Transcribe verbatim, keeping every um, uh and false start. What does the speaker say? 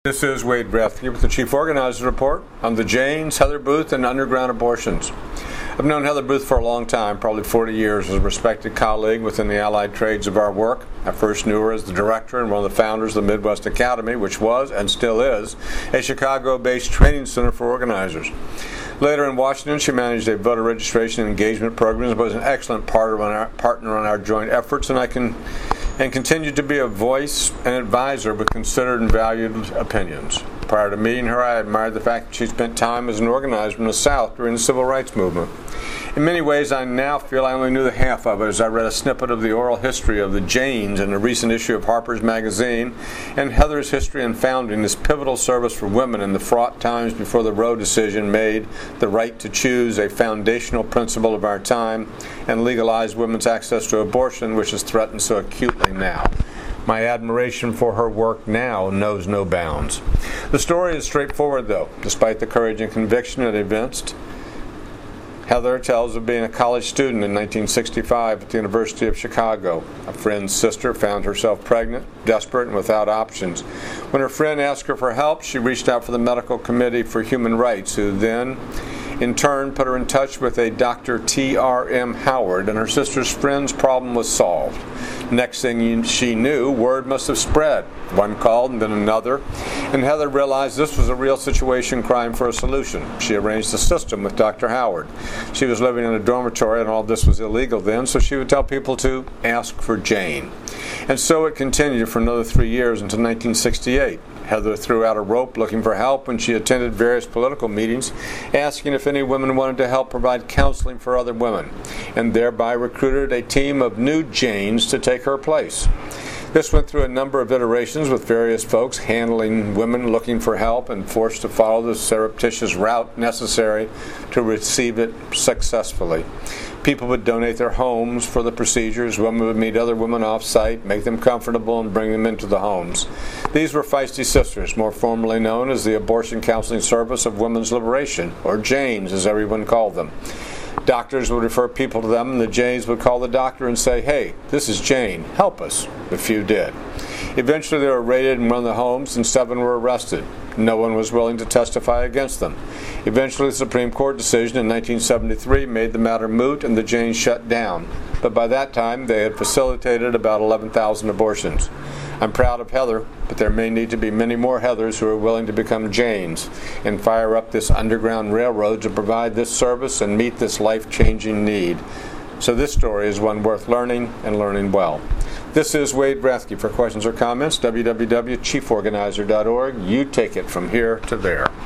This is Wade Rathke with the Chief Organizer Report on the Janes, Heather Booth, and underground abortions. I've known Heather Booth for a long time, probably forty years, as a respected colleague within the allied trades of our work. I first knew her as the director and one of the founders of the Midwest Academy, which was, and still is, a Chicago-based training center for organizers. Later in Washington, she managed a voter registration and engagement program and was an excellent partner on our, partner on our joint efforts, and I can and continued to be a voice and advisor with considered and valued opinions. Prior to meeting her, I admired the fact that she spent time as an organizer in the South during the Civil Rights Movement. In many ways, I now feel I only knew the half of it as I read a snippet of the oral history of the Janes in a recent issue of Harper's Magazine, and Heather's history in founding this pivotal service for women in the fraught times before the Roe decision made the right to choose a foundational principle of our time and legalized women's access to abortion, which is threatened so acutely now. My admiration for her work now knows no bounds. The story is straightforward, though, despite the courage and conviction it evinced. Heather tells of being a college student in nineteen sixty-five at the University of Chicago. A friend's sister found herself pregnant, desperate, and without options. When her friend asked her for help, she reached out for the Medical Committee for Human Rights, who then, in turn, put her in touch with a Doctor T R M Howard, and her sister's friend's problem was solved. Next thing she knew, word must have spread. One called and then another, and Heather realized this was a real situation crying for a solution. She arranged a system with Doctor Howard. She was living in a dormitory, and all this was illegal then, so she would tell people to ask for Jane. And so it continued for another three years until nineteen sixty-eight. Heather threw out a rope looking for help when she attended various political meetings, asking if any women wanted to help provide counseling for other women, and thereby recruited a team of new Janes to take her place. This went through a number of iterations with various folks handling women looking for help and forced to follow the surreptitious route necessary to receive it successfully. People would donate their homes for the procedures. Women would meet other women off-site, make them comfortable, and bring them into the homes. These were Feisty Sisters, more formally known as the Abortion Counseling Service of Women's Liberation, or Janes as everyone called them. Doctors would refer people to them, and the Janes would call the doctor and say, "Hey, this is Jane, help us." A few did. Eventually they were raided and run the homes, and seven were arrested. No one was willing to testify against them. Eventually the Supreme Court decision in nineteen seventy-three made the matter moot, and the Janes shut down. But by that time they had facilitated about eleven thousand abortions. I'm proud of Heather, but there may need to be many more Heathers who are willing to become Janes and fire up this underground railroad to provide this service and meet this life-changing need. So this story is one worth learning and learning well. This is Wade Rathke. For questions or comments, w w w dot chief organizer dot org. You take it from here to there.